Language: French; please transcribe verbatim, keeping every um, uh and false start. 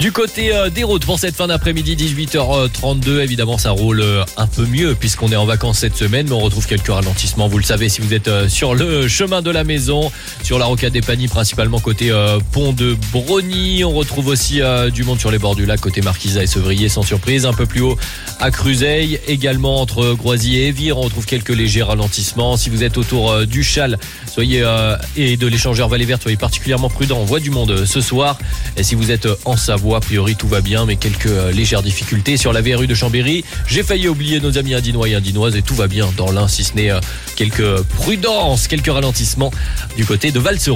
Du côté euh, des routes pour cette fin d'après-midi, dix-huit heures trente-deux, évidemment ça roule euh, un peu mieux puisqu'on est en vacances cette semaine, mais on retrouve quelques ralentissements, vous le savez si vous êtes euh, sur le chemin de la maison, sur la rocade des Pagnies, principalement côté euh, pont de Brogny. On retrouve aussi euh, du monde sur les bords du lac, côté Marquisat et Sevrier, sans surprise. Un peu plus haut à Cruzeil, également entre Groisy et Évire, on retrouve quelques légers ralentissements. Si vous êtes autour euh, du Châle, soyez euh, et de l'échangeur Vallée Verte, soyez particulièrement prudents, on voit du monde euh, ce soir. Et si vous êtes euh, en Savoie, a priori tout va bien, mais quelques euh, légères difficultés sur la V R U de Chambéry. J'ai failli oublier nos amis indinois et indinoises et tout va bien dans l'Ain, si ce n'est euh, quelques prudences, quelques ralentissements du côté de Valsereau.